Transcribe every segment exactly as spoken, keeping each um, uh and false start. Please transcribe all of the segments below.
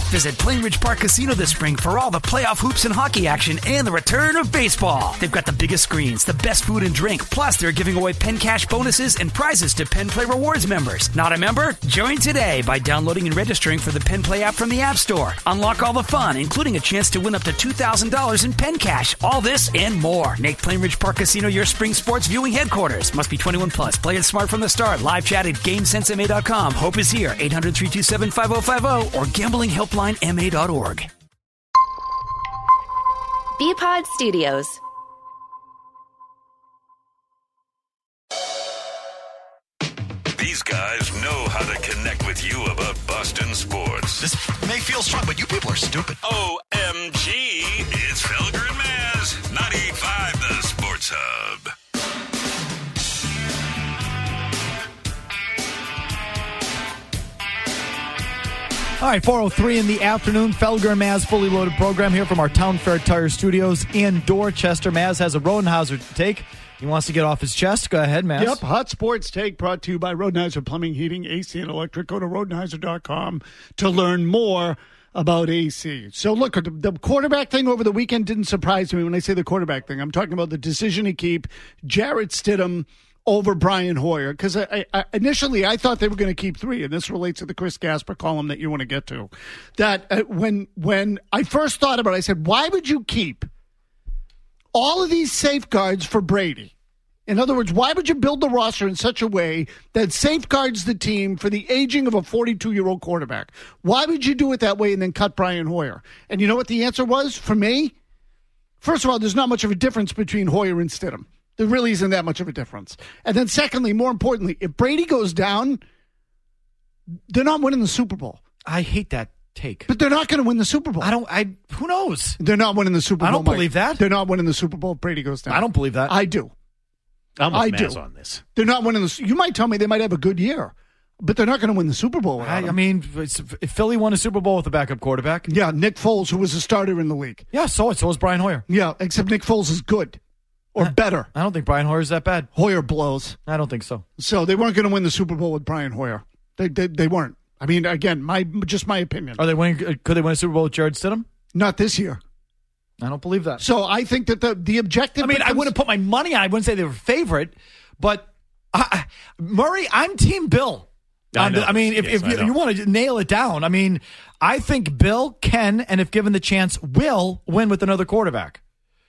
Visit Plainridge Park Casino this spring for all the playoff hoops and hockey action and the return of baseball. They've got the biggest screens, the best food and drink, plus they're giving away Penn Cash bonuses and prizes to Penn Play Rewards members. Not a member? Join today by downloading and registering for the Penn Play app from the App Store. Unlock all the fun, including a chance to win up to two thousand dollars in Penn Cash. All this and more. Make Plainridge Park Casino your spring sports viewing headquarters. Must be twenty-one plus. Play it smart from the start. Live chat at game sense m a dot com. Hope is here. eight hundred, three two seven, five oh five oh or gambling helpline m a dot org. B-Pod Studios. These guys know how to connect with you about Boston sports. This may feel strong, but you people are stupid. O M G, it's Felger and Maz, ninety-eight point five The Sports Hub. All right, four oh three in the afternoon. Felger and Maz, fully loaded program here from our Town Fair Tire Studios in Dorchester. Maz has a Rodenhauser to take. He wants to get off his chest. Go ahead, Maz. Yep, Hot Sports Take brought to you by Rodenhauser Plumbing, Heating, A C, and Electric. Go to rodenhauser dot com to learn more about A C. So, look, the, the quarterback thing over the weekend didn't surprise me when I say the quarterback thing. I'm talking about the decision to keep Jarrett Stidham over Brian Hoyer, because I, I, initially I thought they were going to keep three, and this relates to the Chris Gasper column that you want to get to. That uh, when when I first thought about it, I said, why would you keep all of these safeguards for Brady? In other words, why would you build the roster in such a way that safeguards the team for the aging of a forty-two-year-old quarterback? Why would you do it that way and then cut Brian Hoyer? And you know what the answer was for me? First of all, there's not much of a difference between Hoyer and Stidham. There really isn't that much of a difference. And then secondly, more importantly, if Brady goes down, they're not winning the Super Bowl. I hate that take. But they're not going to win the Super Bowl. I don't, I, who knows? They're not winning the Super Bowl. I don't Mike. believe that. They're not winning the Super Bowl if Brady goes down. I don't believe that. I do. I'm with I Maz do. on this. They're not winning the, you might tell me they might have a good year, but they're not going to win the Super Bowl. I, I mean, if Philly won a Super Bowl with a backup quarterback. Yeah, Nick Foles, who was a starter in the league. Yeah, so so was Brian Hoyer. Yeah, except Nick Foles is good. Or I, better. I don't think Brian Hoyer's that bad. Hoyer blows. I don't think so. So they weren't going to win the Super Bowl with Brian Hoyer. They, they they weren't. I mean, again, my just my opinion. Are they winning? Could they win a Super Bowl with Jarrett Stidham? Not this year. I don't believe that. So I think that the the objective. I mean, becomes, I wouldn't put my money on. I wouldn't say they were favorite, but I, Murray, I'm Team Bill. I, know. I mean, if, yes, if you, you want to nail it down, I mean, I think Bill can, and if given the chance, will win with another quarterback.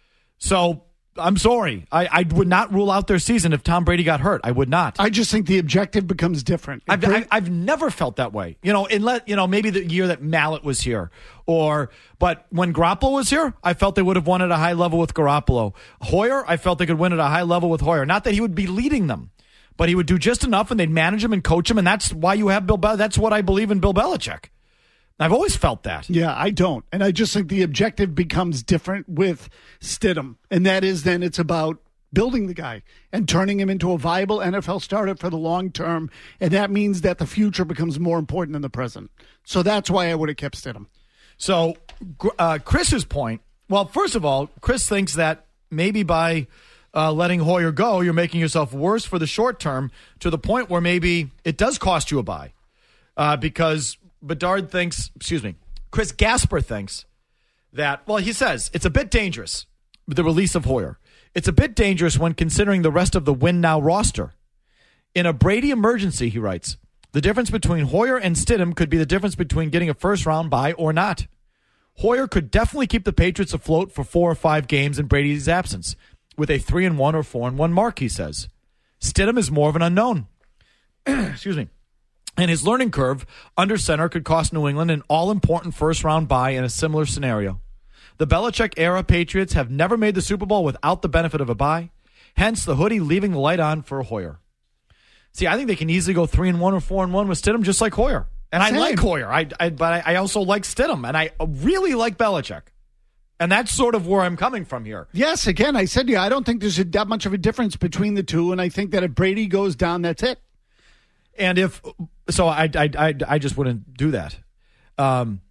So I'm sorry. I, I would not rule out their season if Tom Brady got hurt. I would not. I just think the objective becomes different. I've, I, I've never felt that way. You know, unless, you know, maybe the year that Mallett was here, or but when Garoppolo was here, I felt they would have won at a high level with Garoppolo. Hoyer, I felt they could win at a high level with Hoyer. Not that he would be leading them, but he would do just enough, and they'd manage him and coach him, and that's why you have Bill. Be- that's what I believe in Bill Belichick. I've always felt that. Yeah, I don't. And I just think the objective becomes different with Stidham. And that is then it's about building the guy and turning him into a viable N F L starter for the long term. And that means that the future becomes more important than the present. So that's why I would have kept Stidham. So uh, Chris's point, well, first of all, Chris thinks that maybe by uh, letting Hoyer go, you're making yourself worse for the short term to the point where maybe it does cost you a bye. Uh, because Bedard thinks, excuse me, Chris Gasper thinks that, well, he says it's a bit dangerous, the release of Hoyer. It's a bit dangerous when considering the rest of the win now roster. In a Brady emergency, he writes, the difference between Hoyer and Stidham could be the difference between getting a first round bye or not. Hoyer could definitely keep the Patriots afloat for four or five games in Brady's absence with a three and one or four and one mark, he says. Stidham is more of an unknown. Excuse me. And his learning curve under center could cost New England an all-important first-round bye in a similar scenario. The Belichick-era Patriots have never made the Super Bowl without the benefit of a bye, hence the hoodie leaving the light on for Hoyer. See, I think they can easily go three and one or four and one with Stidham, just like Hoyer. And Same. I like Hoyer, I, I, but I also like Stidham, and I really like Belichick. And that's sort of where I'm coming from here. Yes, again, I said to you, I don't think there's a, that much of a difference between the two, and I think that if Brady goes down, that's it. And if so, I, I, I, I just wouldn't do that. Um,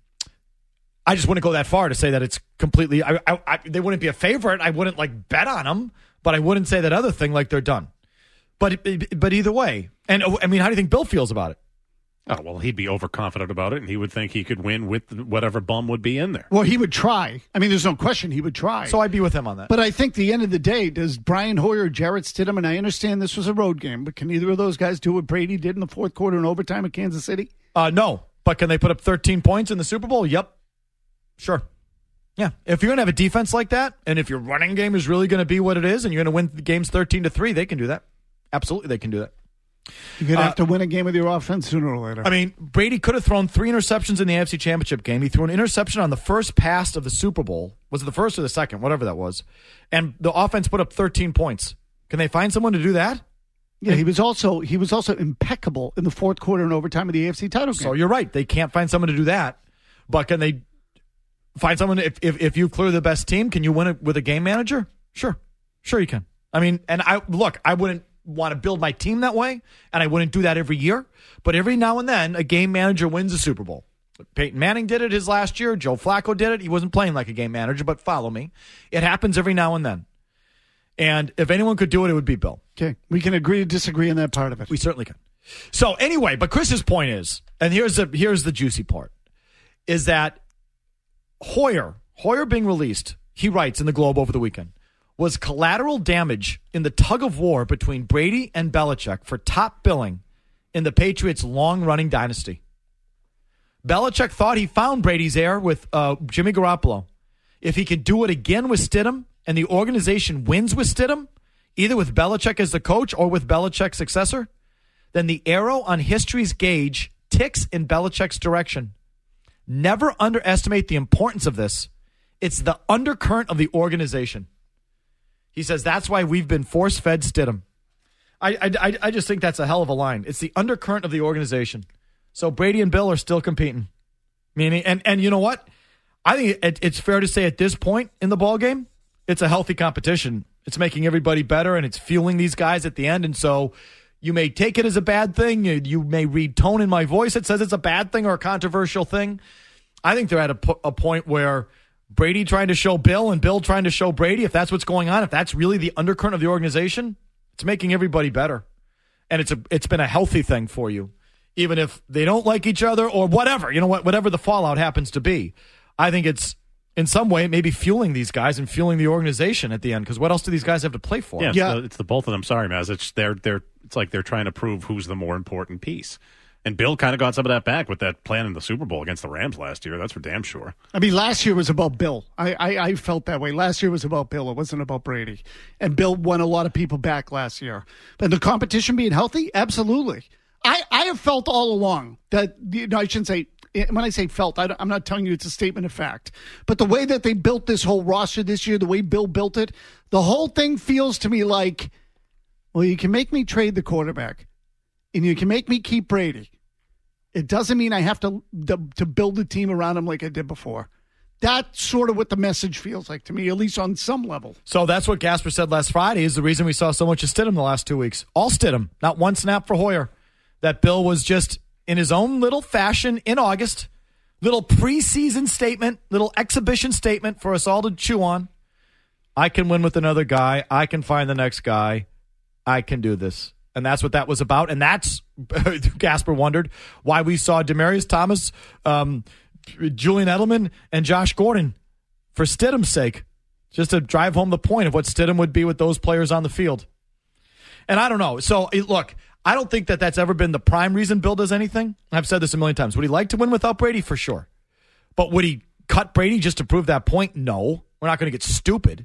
I just wouldn't go that far to say that it's completely. I, I, I, they wouldn't be a favorite. I wouldn't like bet on them, but I wouldn't say that other thing like they're done. But but either way, and I mean, how do you think Bill feels about it? Oh, well, he'd be overconfident about it, and he would think he could win with whatever bum would be in there. Well, he would try. I mean, there's no question he would try. So I'd be with him on that. But I think the end of the day, does Brian Hoyer, Jarrett Stidham, and I understand this was a road game, but can either of those guys do what Brady did in the fourth quarter in overtime at Kansas City? Uh, no. But can they put up thirteen points in the Super Bowl? Yep. Sure. Yeah. If you're going to have a defense like that, and if your running game is really going to be what it is, and you're going to win the games thirteen to three, they can do that. Absolutely, they can do that. You're going to have Uh, to win a game with your offense sooner or later. I mean, Brady could have thrown three interceptions in the A F C Championship game. He threw an interception on the first pass of the Super Bowl. Was it the first or the second? Whatever that was. And the offense put up thirteen points. Can they find someone to do that? Yeah, he was also he was also impeccable in the fourth quarter and overtime of the A F C title game. So you're right. They can't find someone to do that. But can they find someone? If, if, if you clear the best team, can you win it with a game manager? Sure. Sure you can. I mean, and I look, I wouldn't want to build my team that way, and I wouldn't do that every year. But every now and then, a game manager wins a Super Bowl. Peyton Manning did it his last year. Joe Flacco did it. He wasn't playing like a game manager, but follow me. It happens every now and then. And if anyone could do it, it would be Bill. Okay, we can agree to disagree on that part of it. We certainly can. So anyway, but Chris's point is, and here's the here's the juicy part, is that Hoyer, Hoyer being released, he writes in the Globe over the weekend, was collateral damage in the tug of war between Brady and Belichick for top billing in the Patriots' long-running dynasty. Belichick thought he found Brady's heir with uh, Jimmy Garoppolo. If he could do it again with Stidham and the organization wins with Stidham, either with Belichick as the coach or with Belichick's successor, then the arrow on history's gauge ticks in Belichick's direction. Never underestimate the importance of this. It's the undercurrent of the organization. He says that's why we've been force-fed Stidham. I, I, I just think that's a hell of a line. It's the undercurrent of the organization. So Brady and Bill are still competing. Meaning, and, and you know what? I think it, it's fair to say at this point in the ballgame, it's a healthy competition. It's making everybody better, and it's fueling these guys at the end. And so you may take it as a bad thing. You, you may read tone in my voice that says it's a bad thing or a controversial thing. I think they're at a, a point where Brady trying to show Bill and Bill trying to show Brady, if that's what's going on, if that's really the undercurrent of the organization, it's making everybody better. And it's a it's been a healthy thing for you. Even if they don't like each other or whatever, you know what, whatever the fallout happens to be. I think it's in some way maybe fueling these guys and fueling the organization at the end, because what else do these guys have to play for? Yeah, Yeah. It's, the, it's the both of them. Sorry, Maz. It's they're they're it's like they're trying to prove who's the more important piece. And Bill kind of got some of that back with that plan in the Super Bowl against the Rams last year. That's for damn sure. I mean, last year was about Bill. I, I, I felt that way. Last year was about Bill. It wasn't about Brady. And Bill won a lot of people back last year. But the competition being healthy, absolutely. I, I have felt all along that, you know, I shouldn't say, when I say felt, I don't, I'm not telling you it's a statement of fact. But the way that they built this whole roster this year, the way Bill built it, the whole thing feels to me like, well, you can make me trade the quarterback and you can make me keep Brady. It doesn't mean I have to, to to build a team around him like I did before. That's sort of what the message feels like to me, at least on some level. So that's what Gasper said last Friday is the reason we saw so much of Stidham the last two weeks. All Stidham, not one snap for Hoyer. That Bill was just in his own little fashion in August, little preseason statement, little exhibition statement for us all to chew on. I can win with another guy. I can find the next guy. I can do this. And that's what that was about. And that's, Gasper wondered, why we saw Demaryius Thomas, um, Julian Edelman, and Josh Gordon for Stidham's sake, just to drive home the point of what Stidham would be with those players on the field. And I don't know. So, look, I don't think that that's ever been the prime reason Bill does anything. I've said this a million times. Would he like to win without Brady? For sure. But would he cut Brady just to prove that point? No. We're not going to get stupid.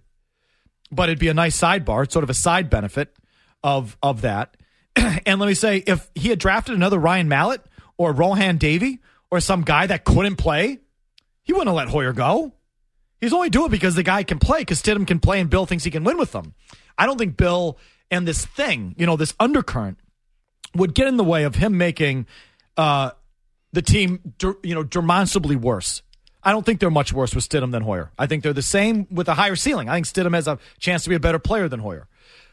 But it'd be a nice sidebar. It's sort of a side benefit of, of that. And let me say, if he had drafted another Ryan Mallett or Rohan Davey or some guy that couldn't play, he wouldn't have let Hoyer go. He's only doing it because the guy can play, because Stidham can play and Bill thinks he can win with them. I don't think Bill and this thing, you know, this undercurrent, would get in the way of him making uh, the team, you know, demonstrably worse. I don't think they're much worse with Stidham than Hoyer. I think they're the same with a higher ceiling. I think Stidham has a chance to be a better player than Hoyer.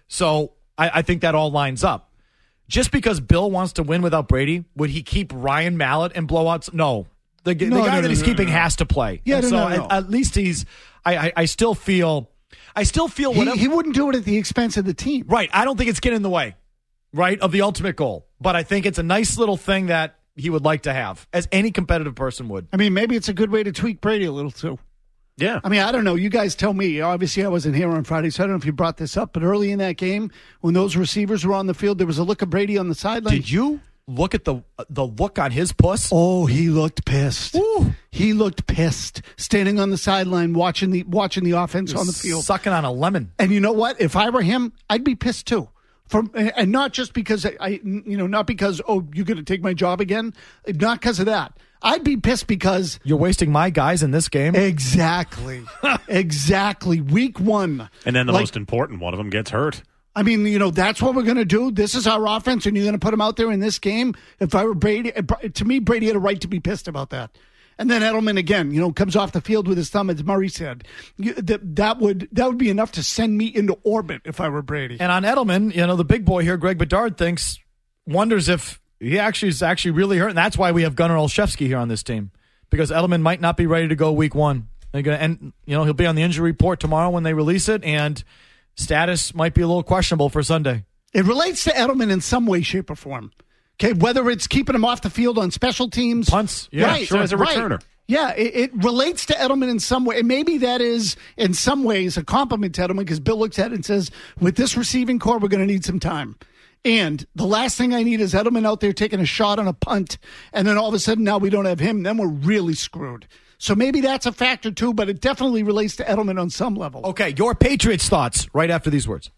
So I, I think that all lines up. Just because Bill wants to win without Brady, would he keep Ryan Mallett and blowouts? No. The, the no, guy no, that he's no, keeping no, no. has to play. Yeah, and no, so no, no. At, at least he's, I, I, I still feel, I still feel He, whatever. he wouldn't do it at the expense of the team. Right. I don't think it's getting in the way, right, of the ultimate goal. But I think it's a nice little thing that he would like to have, as any competitive person would. I mean, maybe it's a good way to tweak Brady a little, too. Yeah. I mean, I don't know. You guys tell me. Obviously, I wasn't here on Friday, so I don't know if you brought this up, but early in that game, when those receivers were on the field, there was a look of Brady on the sideline. Did you look at the the look on his puss? Oh, he looked pissed. Ooh. He looked pissed, standing on the sideline, watching the watching the offense on the field. Sucking on a lemon. And you know what? If I were him, I'd be pissed, too. From, and not just because I, I, you know, not because, oh, you're going to take my job again. Not because of that. I'd be pissed because you're wasting my guys in this game. Exactly, exactly. Week one, and then the like, most important one of them gets hurt. I mean, you know, that's what we're going to do. This is our offense, and you're going to put him out there in this game. If I were Brady, to me, Brady had a right to be pissed about that. And then Edelman again, you know, comes off the field with his thumb, as Murray said. You, that, that would that would be enough to send me into orbit if I were Brady. And on Edelman, you know, the big boy here, Greg Bedard, thinks, wonders if he actually is actually really hurt. And that's why we have Gunnar Olszewski here on this team, because Edelman might not be ready to go week one. And, you know, he'll be on the injury report tomorrow when they release it, and status might be a little questionable for Sunday. It relates to Edelman in some way, shape, or form. Okay, whether it's keeping him off the field on special teams. Punts, yeah, right, sure, as a right. returner. Yeah, it, it relates to Edelman in some way. And maybe that is, in some ways, a compliment to Edelman, because Bill looks at it and says, with this receiving core, we're going to need some time. And the last thing I need is Edelman out there taking a shot on a punt, and then all of a sudden now we don't have him. Then we're really screwed. So maybe that's a factor, too, but it definitely relates to Edelman on some level. Okay, your Patriots thoughts right after these words.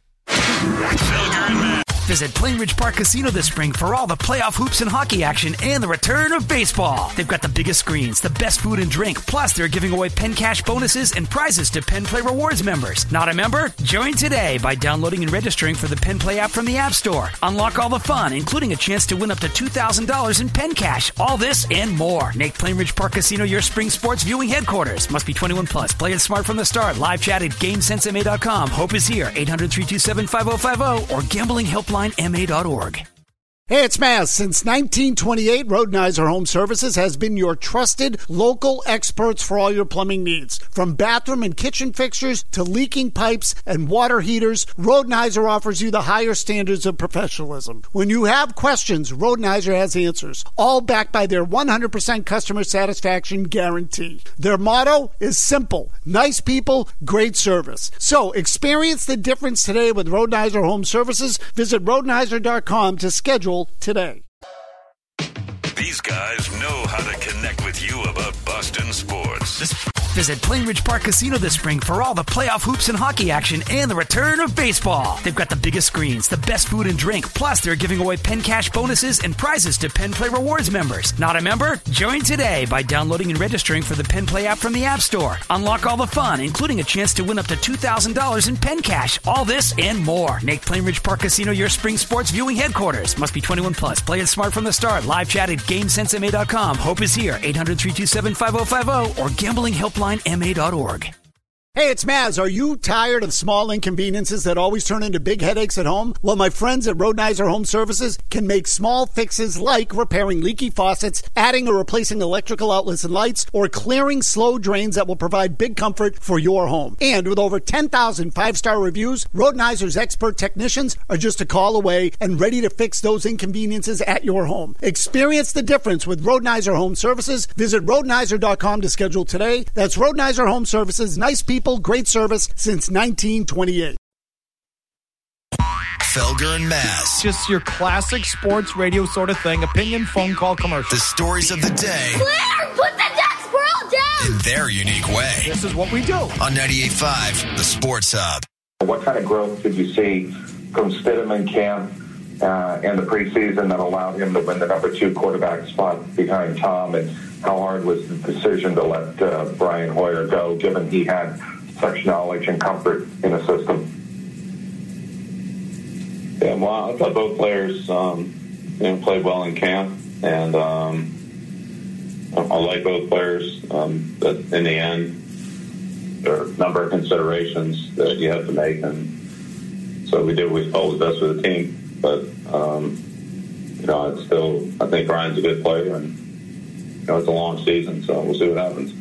Felger and Matt. Visit Plainridge Park Casino this spring for all the playoff hoops and hockey action and the return of baseball. They've got the biggest screens, the best food and drink, plus they're giving away Penn Cash bonuses and prizes to Penn Play Rewards members. Not a member? Join today by downloading and registering for the Penn Play app from the App Store. Unlock all the fun, including a chance to win up to two thousand dollars in Penn Cash. All this and more. Make Plainridge Park Casino your spring sports viewing headquarters. Must be twenty-one plus. Play it smart from the start. Live chat at game sense m a dot com. Hope is here. eight hundred, three two seven, five oh five oh or gambling helpline m a dot org. Hey, it's Maz. Since nineteen twenty-eight, Rodenizer Home Services has been your trusted local experts for all your plumbing needs. From bathroom and kitchen fixtures to leaking pipes and water heaters, Rodenizer offers you the higher standards of professionalism. When you have questions, Rodenizer has answers, all backed by their one hundred percent customer satisfaction guarantee. Their motto is simple: nice people, great service. So experience the difference today with Rodenizer Home Services. Visit rodenizer dot com to schedule today. These guys know how to connect with you about Boston sports. Visit Plainridge Park Casino this spring for all the playoff hoops and hockey action and the return of baseball. They've got the biggest screens, the best food and drink, plus they're giving away Penn Cash bonuses and prizes to Penn Play Rewards members. Not a member? Join today by downloading and registering for the Penn Play app from the App Store. Unlock all the fun, including a chance to win up to two thousand dollars in Penn Cash. All this and more. Make Plainridge Park Casino your spring sports viewing headquarters. Must be twenty-one plus. Play it smart from the start. Live chat at game sense m a dot com. Hope is here. eight hundred, three two seven, five oh five oh or gambling helpline m a dot org. Hey, it's Maz. Are you tired of small inconveniences that always turn into big headaches at home? Well, my friends at Rodenizer Home Services can make small fixes like repairing leaky faucets, adding or replacing electrical outlets and lights, or clearing slow drains that will provide big comfort for your home. And with over ten thousand five-star reviews, Rodenizer's expert technicians are just a call away and ready to fix those inconveniences at your home. Experience the difference with Rodenizer Home Services. Visit rodenizer dot com to schedule today. That's Rodenizer Home Services. Nice people. Great service since nineteen twenty-eight. Felger and Maz. Just your classic sports radio sort of thing. Opinion phone call commercial. The stories of the day. Claire, put the desk squirrel down! In their unique way. This is what we do. On ninety-eight point five, the Sports Hub. What kind of growth did you see from Stidham in camp uh, and the preseason that allowed him to win the number two quarterback spot behind Tom? And how hard was the decision to let uh, Brian Hoyer go, given he had such knowledge and comfort in the system? Yeah, well, I thought both players um, you know, played well in camp, and um, I like both players. Um, but in the end, there are a number of considerations that you have to make, and so we did what we felt was best for the team. But um, you know, it's still, I think Brian's a good player, and you know, it's a long season, so we'll see what happens.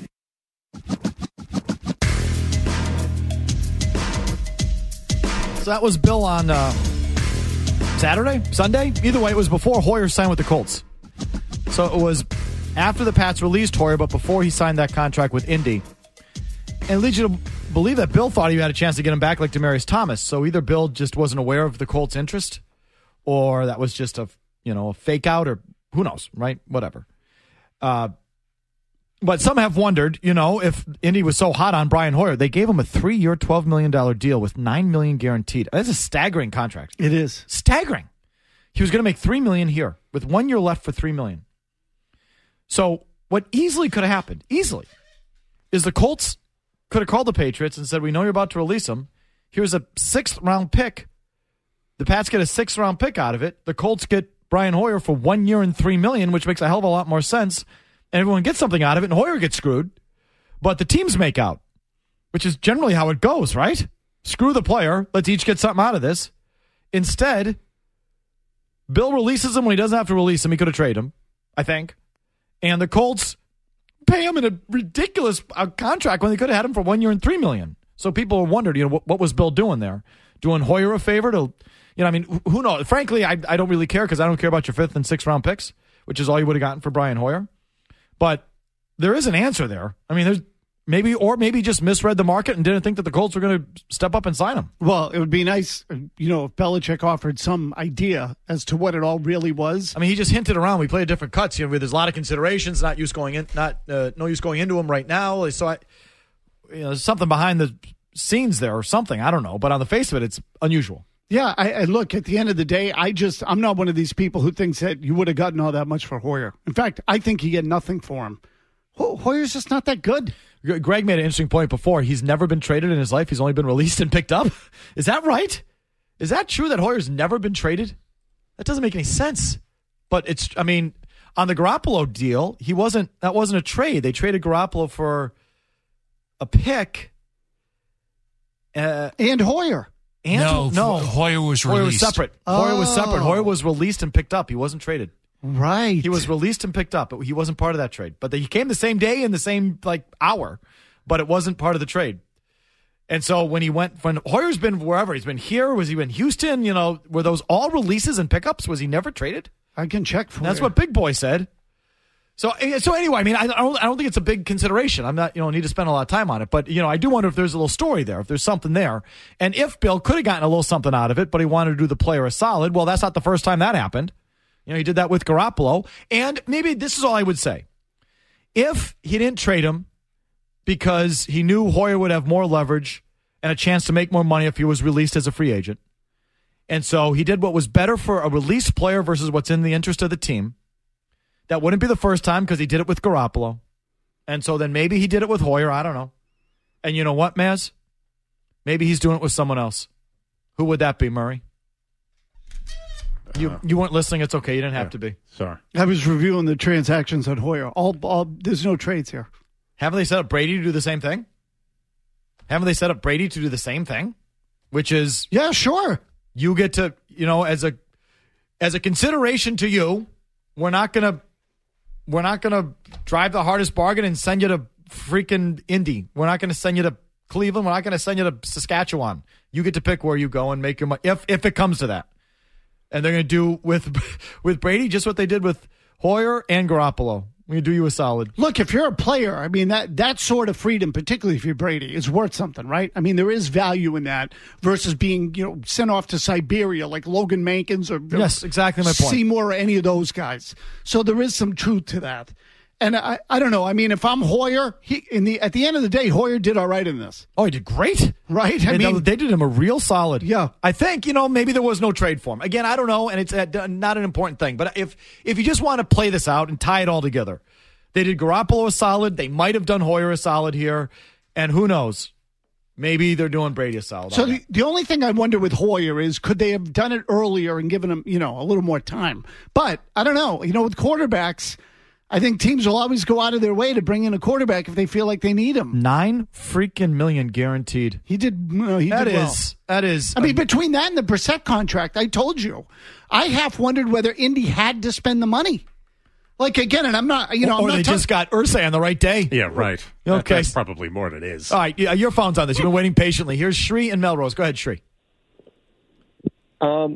So that was Bill on uh, Saturday, Sunday? Either way, it was before Hoyer signed with the Colts. So So it was after the Pats released Hoyer, but before he signed that contract with Indy. And it leads you to believe that Bill thought he had a chance to get him back like Demaryius Thomas. So either Bill just wasn't aware of the Colts' interest, or that was just a, you know, a fake out, or who knows, right? Whatever. Uh, but some have wondered, you know, if Indy was so hot on Brian Hoyer, they gave him a three-year, twelve million dollars deal with nine million dollars guaranteed. That's a staggering contract. It is. Staggering. He was going to make three million dollars here with one year left for three million dollars. So what easily could have happened, easily, is the Colts could have called the Patriots and said, we know you're about to release him. Here's a sixth-round pick. The Pats get a sixth-round pick out of it. The Colts get Brian Hoyer for one year and three million dollars, which makes a hell of a lot more sense. And everyone gets something out of it, and Hoyer gets screwed. But the teams make out, which is generally how it goes, right? Screw the player. Let's each get something out of this. Instead, Bill releases him when he doesn't have to release him. He could have traded him, I think. And the Colts pay him in a ridiculous uh, contract when they could have had him for one year and three million dollars. So people wondered, you know, what, what was Bill doing there? Doing Hoyer a favor to, you know, I mean, who knows? Frankly, I, I don't really care because I don't care about your fifth and sixth round picks, which is all you would have gotten for Brian Hoyer. But there is an answer there. I mean, there's maybe, or maybe just misread the market and didn't think that the Colts were going to step up and sign him. Well, it would be nice, you know, if Belichick offered some idea as to what it all really was. I mean, he just hinted around. We played different cuts. You know, there's a lot of considerations. Not use going in, not uh, no use going into them right now. So I, you know, there's something behind the scenes there or something. I don't know. But on the face of it, it's unusual. Yeah, I, I look, at the end of the day, I just, I'm not one of these people who thinks that you would have gotten all that much for Hoyer. In fact, I think you get nothing for him. Ho- Hoyer's just not that good. Greg made an interesting point before. He's never been traded in his life. He's only been released and picked up. Is that right? Is that true that Hoyer's never been traded? That doesn't make any sense. But it's, I mean, on the Garoppolo deal, he wasn't, that wasn't a trade. They traded Garoppolo for a pick. Uh, and Hoyer. And no, no, Hoyer was released. Hoyer was separate. Oh. Hoyer was separate. Hoyer was released and picked up. He wasn't traded. Right. He was released and picked up, but he wasn't part of that trade. But he came the same day in the same like hour, but it wasn't part of the trade. And so when he went, when Hoyer's been wherever, he's been here, was he in Houston? You know, were those all releases and pickups? Was he never traded? I can check for That's you. what Big Boy said. So, so anyway, I mean, I don't, I don't think it's a big consideration. I'm not, you know, need to spend a lot of time on it. But, you know, I do wonder if there's a little story there, if there's something there. And if Bill could have gotten a little something out of it, but he wanted to do the player a solid, well, that's not the first time that happened. You know, he did that with Garoppolo. And maybe this is all I would say. If he didn't trade him because he knew Hoyer would have more leverage and a chance to make more money if he was released as a free agent, and so he did what was better for a released player versus what's in the interest of the team, that wouldn't be the first time because he did it with Garoppolo. And so then maybe he did it with Hoyer. I don't know. And you know what, Maz? Maybe he's doing it with someone else. Who would that be, Murray? You you weren't listening. It's okay. You didn't have Yeah, to be. Sorry. I was reviewing the transactions on Hoyer. All, all, there's no trades here. Haven't they set up Brady to do the same thing? Haven't they set up Brady to do the same thing? Which is, Yeah, sure. you get to, you know, as a as a consideration to you, we're not gonna we're not gonna drive the hardest bargain and send you to freaking Indy. We're not gonna send you to Cleveland. We're not gonna send you to Saskatchewan. You get to pick where you go and make your money if if it comes to that. And they're gonna do with with Brady just what they did with Hoyer and Garoppolo. We're gonna do you a solid. Look, if you're a player, I mean, that, that sort of freedom, particularly if you're Brady, is worth something, right? I mean, there is value in that versus being, you know, sent off to Siberia like Logan Mankins or Yes, exactly my point. Seymour or any of those guys. So there is some truth to that. And I, I don't know. I mean, if I'm Hoyer, he in the at the end of the day, Hoyer did all right in this. Oh, he did great. Right? I I mean, mean, they did him a real solid. Yeah. I think, you know, maybe there was no trade for him. Again, I don't know, and it's uh, not an important thing. But if if you just want to play this out and tie it all together, they did Garoppolo a solid. They might have done Hoyer a solid here. And who knows? Maybe they're doing Brady a solid. So the, the only thing I wonder with Hoyer is could they have done it earlier and given him, you know, a little more time? But I don't know. You know, with quarterbacks, I think teams will always go out of their way to bring in a quarterback if they feel like they need him. Nine freaking million guaranteed. He did. No, he That did well. is, that is. I mean, between that and the Brissett contract, I told you, I half wondered whether Indy had to spend the money. Like again, and I'm not, you know, or I'm not they ta- just got Irsay on the right day. Yeah, right. That- Okay. That's probably more than it is. All right, yeah, your phone's on this. You've been waiting patiently. Here's Shri and Melrose. Go ahead, Shri. Um,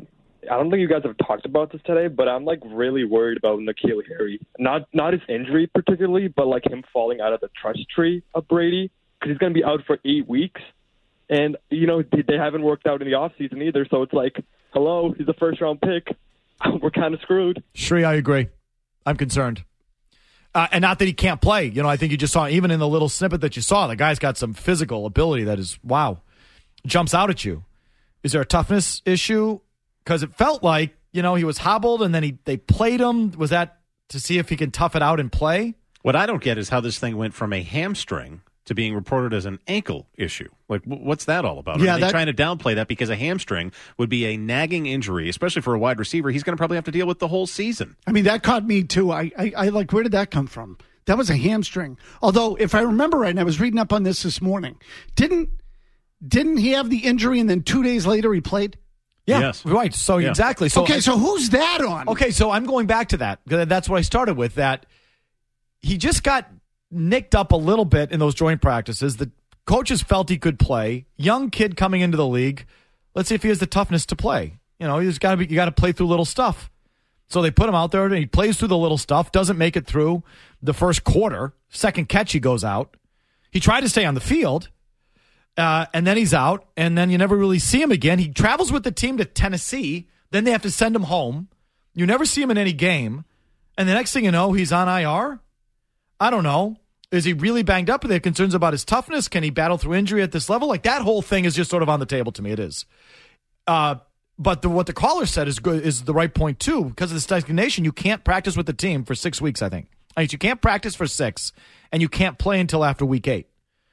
I don't think you guys have talked about this today, but I'm like really worried about N'Keal Harry. Not not his injury particularly, but like him falling out of the trust tree of Brady, because he's going to be out for eight weeks. And, you know, they haven't worked out in the offseason either. So it's like, hello, he's a first-round pick. We're kind of screwed. Shree, I agree. I'm concerned. Uh, and not that he can't play. You know, I think you just saw, even in the little snippet that you saw, the guy's got some physical ability that is, wow, jumps out at you. Is there a toughness issue? Because it felt like, you know, he was hobbled and then he they played him. Was that to see if he can tough it out and play? What I don't get is how this thing went from a hamstring to being reported as an ankle issue. Like, what's that all about? Yeah, Are they that, trying to downplay that because a hamstring would be a nagging injury, especially for a wide receiver he's going to probably have to deal with the whole season? I mean, that caught me, too. I, I, I like, where did that come from? That was a hamstring. Although, if I remember right, and I was reading up on this this morning, didn't didn't he have the injury and then two days later he played? Yeah, yes. right. So, yeah. exactly. So okay, I, so who's that on? Okay, so I'm going back to that. That's what I started with, that he just got nicked up a little bit in those joint practices. The coaches felt he could play. Young kid coming into the league. Let's see if he has the toughness to play. You know, he's got to be. You got to play through little stuff. So they put him out there, and he plays through the little stuff. Doesn't make it through the first quarter. Second catch, he goes out. He tried to stay on the field, uh, and then he's out. And then you never really see him again. He travels with the team to Tennessee. Then they have to send him home. You never see him in any game. And the next thing you know, he's on I R. I don't know. Is he really banged up? Are there concerns about his toughness? Can he battle through injury at this level? Like, that whole thing is just sort of on the table to me. It is. Uh, but the, what the caller said is good, is the right point, too. Because of this designation, you can't practice with the team for six weeks, I think. I mean, you can't practice for six, and you can't play until after week eight.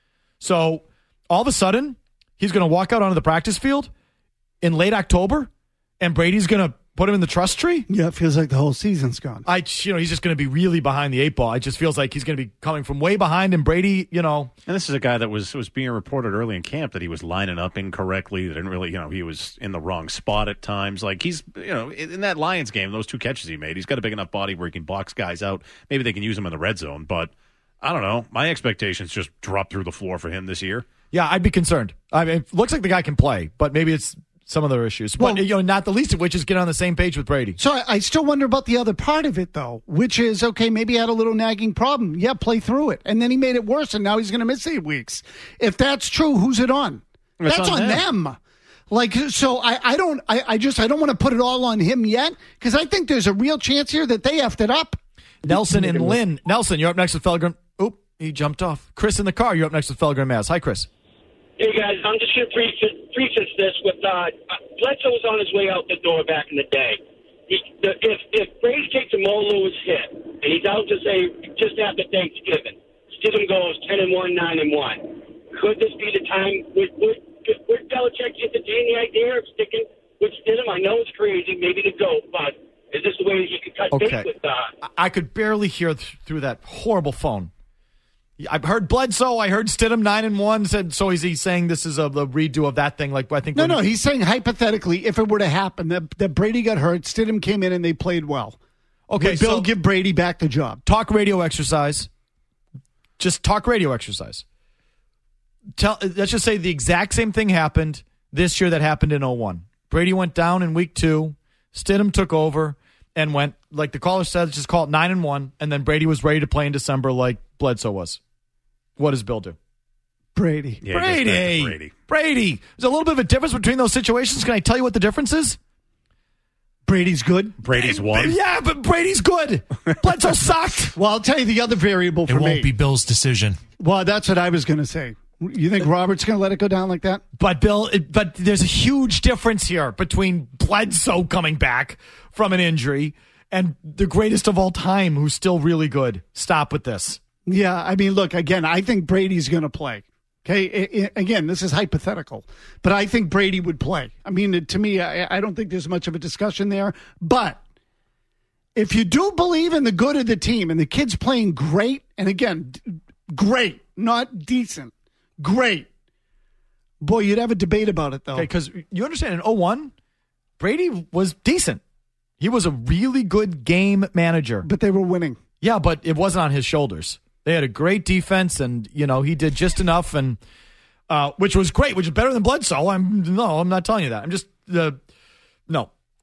So, all of a sudden, he's going to walk out onto the practice field in late October, and Brady's going to put him in the trust tree? Yeah, it feels like the whole season's gone. I, you know, he's just going to be really behind the eight ball. It just feels like he's going to be coming from way behind, and Brady, you know. And this is a guy that was was being reported early in camp that he was lining up incorrectly. That didn't really, you know, he was in the wrong spot at times. Like, he's, you know, in that Lions game, those two catches he made, he's got a big enough body where he can box guys out. Maybe they can use him in the red zone, but I don't know. My expectations just dropped through the floor for him this year. Yeah, I'd be concerned. I mean, it looks like the guy can play, but maybe it's some other issues. But, well, you know, not the least of which is get on the same page with Brady. So I, I still wonder about the other part of it, though, which is, okay, maybe he had a little nagging problem. Yeah, play through it. And then he made it worse, and now he's going to miss eight weeks. If that's true, who's it on? It's that's on on them. them. Like, so I, I don't, I, I just, I don't want to put it all on him yet, because I think there's a real chance here that they effed it up. Nelson and Lynn. Nelson, you're up next with Felgren. Oop, he jumped off. Chris in the car, you're up next with Felgren Mass. Hi, Chris. Hey, guys, I'm just going to preface, preface this with uh, Bledsoe was on his way out the door back in the day. He, the, if, if Brady takes a Mo Lewis hit, and he's out to say just after Thanksgiving, Stidham goes ten and one, nine and one. Could this be the time? Would, would, would Belichick entertain the idea of sticking with Stidham? I know it's crazy, maybe to go, but is this the way he could cut okay. bait with uh I could barely hear th- through that horrible phone. I've heard Bledsoe. I heard Stidham nine and one. Said so. Is he saying this is a, a redo of that thing? Like I think. No, no. He's saying hypothetically, if it were to happen, that, that Brady got hurt, Stidham came in and they played well. Okay, would Bill so give Brady back the job. Talk radio exercise. Just talk radio exercise. Tell. Let's just say the exact same thing happened this year that happened in oh one. Brady went down in week two. Stidham took over and went, like the caller said, just call it nine and one, and then Brady was ready to play in December like Bledsoe was. What does Bill do? Brady. Yeah, Brady. Brady. Brady. There's a little bit of a difference between those situations. Can I tell you what the difference is? Brady's good. Brady's won. Yeah, but Brady's good. Bledsoe sucked. Well, I'll tell you the other variable for me. It won't me. be Bill's decision. Well, that's what I was going to say. You think Robert's going to let it go down like that? But Bill, it, but there's a huge difference here between Bledsoe coming back from an injury and the greatest of all time, who's still really good. Stop with this. Yeah, I mean, look, again, I think Brady's going to play. Okay, I, I, again, this is hypothetical, but I think Brady would play. I mean, to me, I, I don't think there's much of a discussion there. But if you do believe in the good of the team and the kid's playing great, and again, great, not decent, great, boy, you'd have a debate about it, though. Okay, because you understand, in oh one, Brady was decent. He was a really good game manager. But they were winning. Yeah, but it wasn't on his shoulders. They had a great defense, and you know he did just enough, and uh, which was great, which is better than Bledsoe. I'm no, I'm not telling you that. I'm just uh, no.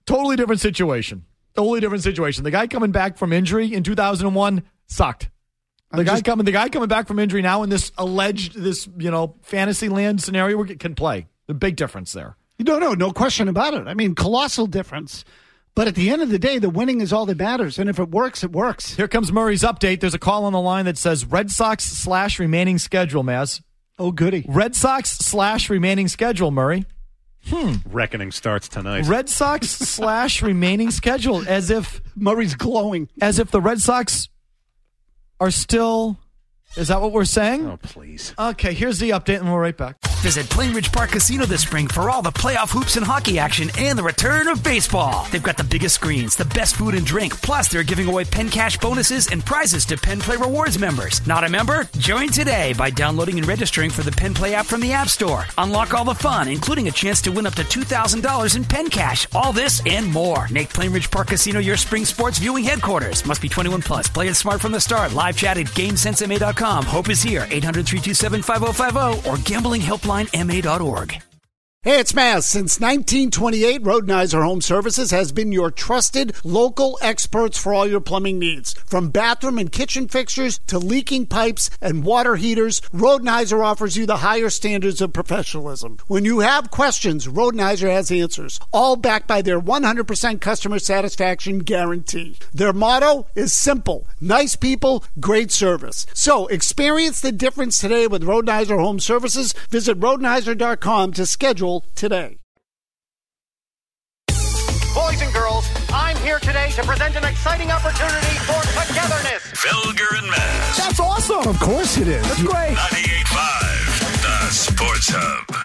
Totally different situation. Totally different situation. The guy coming back from injury in two thousand one sucked. The I'm guy just- coming, the guy coming back from injury now in this alleged, this you know, fantasy land scenario we can play. The big difference there. No, no, no question about it. I mean, colossal difference. But at the end of the day, the winning is all that matters. And if it works, it works. Here comes Murray's update. There's a call on the line that says Red Sox slash remaining schedule, Maz. Oh, goody. Red Sox slash remaining schedule, Murray. Hmm. Reckoning starts tonight. Red Sox slash remaining schedule, as if Murray's glowing. As if the Red Sox are still. Is that what we're saying? Oh, please. Okay, here's the update, and we'll be right back. Visit Plainridge Park Casino this spring for all the playoff hoops and hockey action and the return of baseball. They've got the biggest screens, the best food and drink, plus they're giving away Penn Cash bonuses and prizes to Penn Play Rewards members. Not a member? Join today by downloading and registering for the Penn Play app from the App Store. Unlock all the fun, including a chance to win up to two thousand dollars in Penn Cash. All this and more. Make Plainridge Park Casino your spring sports viewing headquarters. Must be twenty-one plus. Play it smart from the start. Live chat at GameSense M A dot com. Hope is here. eight hundred, three two seven, five oh five oh or gambling helpline M A dot org. Hey, it's Maz. Since nineteen twenty-eight, Rodenizer Home Services has been your trusted local experts for all your plumbing needs. From bathroom and kitchen fixtures to leaking pipes and water heaters, Rodenizer offers you the higher standards of professionalism. When you have questions, Rodenizer has answers, all backed by their one hundred percent customer satisfaction guarantee. Their motto is simple: nice people, great service. So experience the difference today with Rodenizer Home Services. Visit rodenizer dot com to schedule today. Boys and girls, I'm here today to present an exciting opportunity for togetherness. Felger and Maz. That's awesome. Of course it is. That's great. ninety-eight point five, the Sports Hub.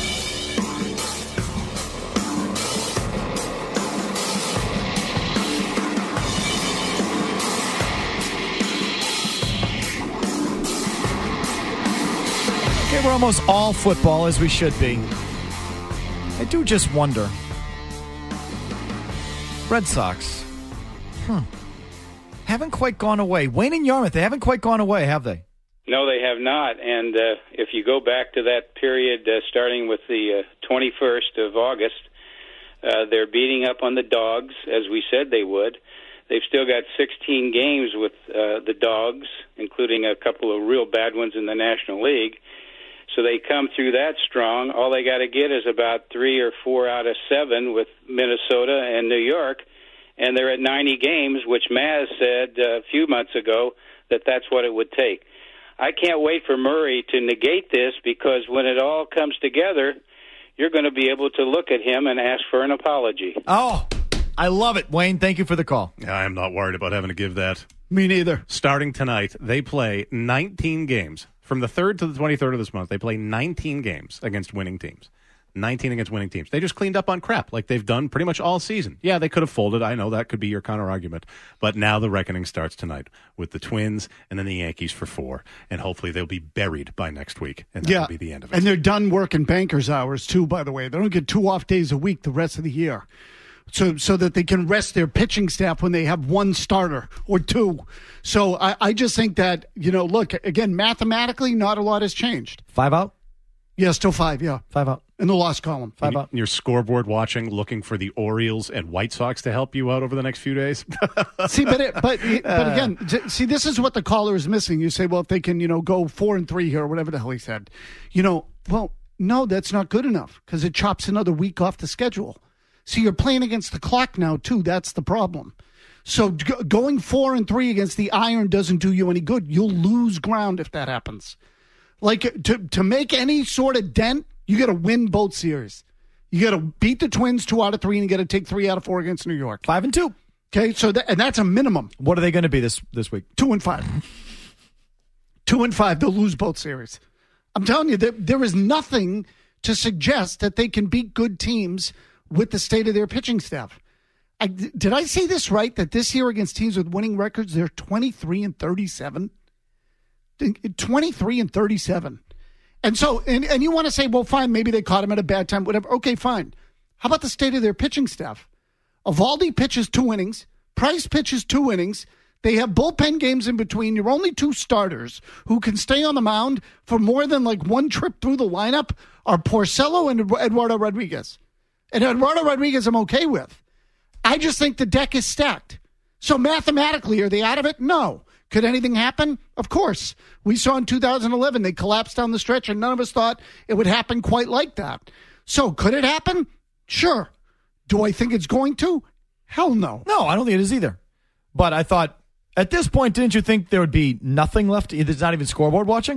Okay, we're almost all football, as we should be. I do just wonder. Red Sox. Hmm. Haven't quite gone away. Wayne and Yarmouth, they haven't quite gone away, have they? No, they have not. And uh, if you go back to that period uh, starting with the uh, twenty-first of August, uh, they're beating up on the Dogs, as we said they would. They've still got sixteen games with uh, the Dogs, including a couple of real bad ones in the National League. So they come through that strong. All they got to get is about three or four out of seven with Minnesota and New York, and they're at ninety games, which Maz said uh, a few months ago that that's what it would take. I can't wait for Murray to negate this, because when it all comes together, you're going to be able to look at him and ask for an apology. Oh, I love it, Wayne. Thank you for the call. Yeah, I'm not worried about having to give that. Me neither. Starting tonight, they play nineteen games. From the third to the twenty-third of this month, they play nineteen games against winning teams. nineteen against winning teams. They just cleaned up on crap like they've done pretty much all season. Yeah, they could have folded. I know that could be your counter-argument. But now the reckoning starts tonight with the Twins and then the Yankees for four. And hopefully they'll be buried by next week. And that'll Yeah, be the end of it. and they're done working bankers' hours, too, by the way. They don't get two off days a week the rest of the year. So so that they can rest their pitching staff when they have one starter or two. So I, I just think that, you know, look, again, mathematically, not a lot has changed. Five out? Yeah, still five, yeah. Five out. In the lost column. Five And out. Your scoreboard watching, looking for the Orioles and White Sox to help you out over the next few days. See, but it, but but again, t- see, this is what the caller is missing. You say, well, if they can, you know, go four and three here, or whatever the hell he said, you know, well, no, that's not good enough, because it chops another week off the schedule. See, you're playing against the clock now, too. That's the problem. So g- going four and three against the iron doesn't do you any good. You'll lose ground if that happens. Like, to to make any sort of dent, you got to win both series. You got to beat the Twins two out of three, and you got to take three out of four against New York. Five and two. Okay, so that, and that's a minimum. What are they going to be this this week? Two and five. Two and five. They'll lose both series. I'm telling you, there, there is nothing to suggest that they can beat good teams with the state of their pitching staff. I, did I say this right, that this year against teams with winning records, they're twenty-three and thirty-seven? twenty-three and thirty-seven. And so, and, and you want to say, well, fine, maybe they caught him at a bad time, whatever. Okay, fine. How about the state of their pitching staff? Evaldi pitches two innings. Price pitches two innings. They have bullpen games in between. You're only two starters who can stay on the mound for more than like one trip through the lineup are Porcello and Eduardo Rodriguez. And Eduardo Rodriguez I'm okay with. I just think the deck is stacked. So mathematically, are they out of it? No. Could anything happen? Of course. We saw in two thousand eleven, they collapsed down the stretch, and none of us thought it would happen quite like that. So could it happen? Sure. Do I think it's going to? Hell no. No, I don't think it is either. But I thought, at this point, didn't you think there would be nothing left? There's not even scoreboard watching?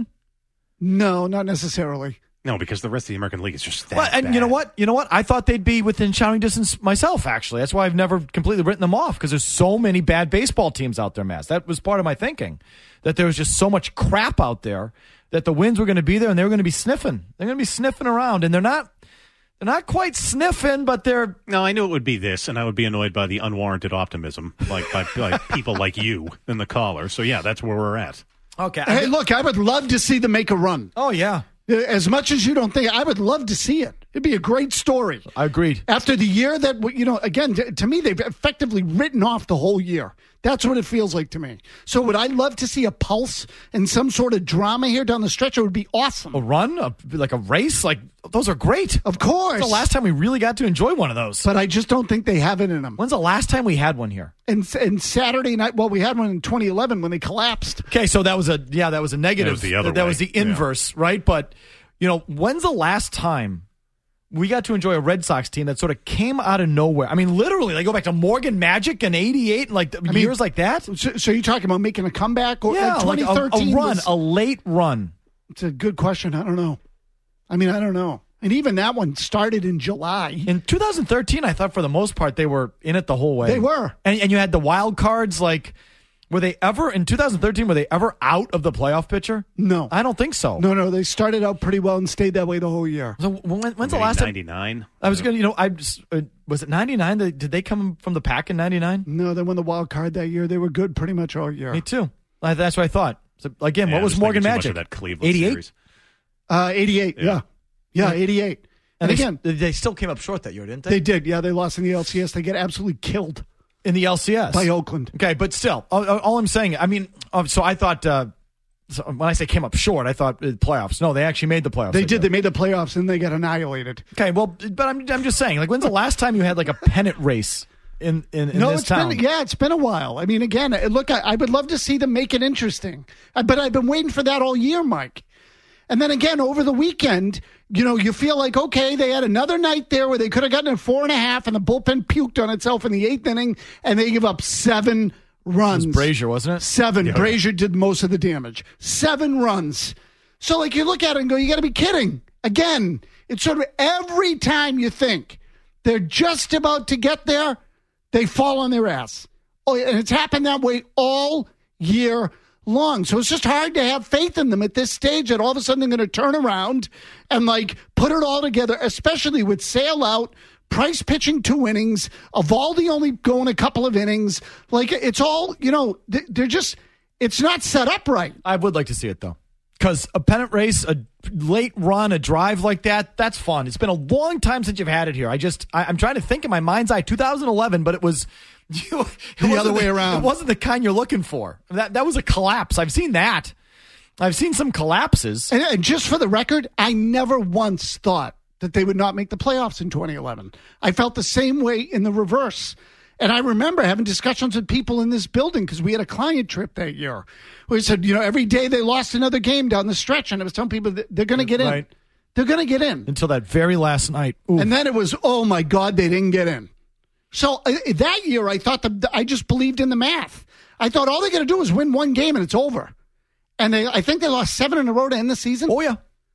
No, not necessarily. No, because the rest of the American League is just that Well, and bad. you know what? You know what? I thought they'd be within shouting distance myself, actually. That's why I've never completely written them off, because there's so many bad baseball teams out there, Mass. That was part of my thinking, that there was just so much crap out there that the wins were going to be there and they were going to be sniffing. They're going to be sniffing around, and they're not they're not quite sniffing, but they're... No, I knew it would be this, and I would be annoyed by the unwarranted optimism, like by like people like you and the caller. So, yeah, that's where we're at. Okay. Hey, look, I would love to see them make a run. Oh, yeah. As much as you don't think, I would love to see it. It'd be a great story. I agreed. After the year that, you know, again, to, to me, they've effectively written off the whole year. That's what it feels like to me. So would I love to see a pulse and some sort of drama here down the stretch? It would be awesome. A run? A, like a race? Like, those are great. Of course. It's the last time we really got to enjoy one of those. But I just don't think they have it in them. When's the last time we had one here? And, and Saturday night, well, we had one in twenty eleven when they collapsed. Okay, so that was a, yeah, that was a negative. That was the other That way. was the inverse, yeah. Right? But, you know, when's the last time we got to enjoy a Red Sox team that sort of came out of nowhere? I mean, literally, they go back to Morgan Magic in eighty-eight and like I years mean, like that. So, so you're talking about making a comeback? Or Yeah, uh, like twenty thirteen a, a run, was, a late run. It's a good question. I don't know. I mean, I don't know. And even that one started in July. In two thousand thirteen, I thought for the most part they were in it the whole way. They were. And, and you had the wild cards. Like, were they ever, in two thousand thirteen, were they ever out of the playoff picture? No. I don't think so. No, no. They started out pretty well and stayed that way the whole year. So when, when's the Maybe last time? ninety-nine. I was going to, you know, I just, uh, was it ninety-nine? Did they come from the pack in ninety-nine? No, they won the wild card that year. They were good pretty much all year. Me too. I, that's what I thought. So, again, Yeah, what I was, was Morgan thinking too much Magic? of that Cleveland eighty-eight? series. Uh, eighty-eight, yeah. Yeah, eighty-eight. And, And they, again, they still came up short that year, didn't they? they did. Yeah, they lost in the L C S. They get absolutely killed In the L C S. by Oakland. Okay, but still, all, all I'm saying, I mean, uh, so I thought, uh, so when I say came up short, I thought uh, playoffs. No, they actually made the playoffs. They did. They made the playoffs and they got annihilated. Okay, well, but I'm, I'm just saying, like, when's the last time you had like a pennant race in, in, in no, this it's town? been yeah, it's been a while. I mean, again, look, I, I would love to see them make it interesting, Uh, but I've been waiting for that all year, Mike. And then again, over the weekend, you know, you feel like, okay, they had another night there where they could have gotten a four and a half and the bullpen puked on itself in the eighth inning and they give up seven runs. It was Brazier, wasn't it? Seven. Yeah. Brazier did most of the damage. Seven runs. So, like, you look at it and go, you got to be kidding. Again, it's sort of every time you think they're just about to get there, they fall on their ass. Oh, and it's happened that way all year long. So it's just hard to have faith in them at this stage that all of a sudden they're going to turn around and, like, put it all together, especially with Sale out, Price pitching two innings, Eovaldi only going a couple of innings. Like, it's all, you know, they're just, it's not set up right. I would like to see it, though. Because a pennant race, a late run, a drive like that, that's fun. It's been a long time since you've had it here. I just, I, I'm trying to think in my mind's eye, two thousand eleven, but it was you, it the other way the, around. It wasn't the kind you're looking for. That that was a collapse. I've seen that. I've seen some collapses. And, and just for the record, I never once thought that they would not make the playoffs in twenty eleven. I felt the same way in the reverse. And I remember having discussions with people in this building because we had a client trip that year where we said, you know, every day they lost another game down the stretch. And I was telling people that they're going to get in. Right. They're going to get in. Until that very last night. Ooh. And then it was, oh, my God, they didn't get in. So uh, that year, I thought the, I just believed in the math. I thought all they got to do is win one game and it's over. And they, I think they lost seven in a row to end the season. Oh, yeah.